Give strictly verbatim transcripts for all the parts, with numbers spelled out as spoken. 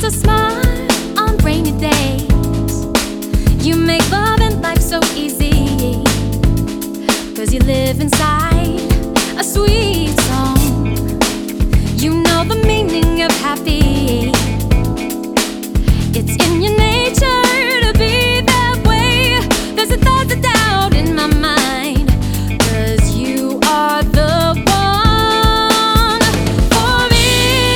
a smile on rainy days. You make love and life so easy, 'cause you live inside a sweet song. You know the meaning of happy. It's in your nature to be that way. There's a thought of doubt in my mind, 'cause you are the one for me.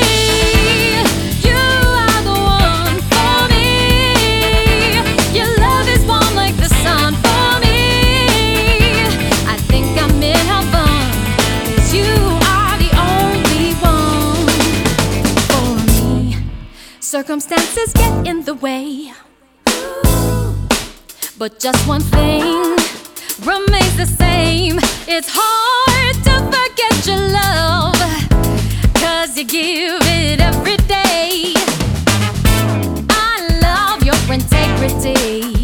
You are the one for me. Your love is warm like the sun for me. I think I'm in heaven, 'cause you are the only one for me. Circumstances get in the way, but just one thing remains the same. It's hard to forget your love, 'cause you give it every day. I love your integrity.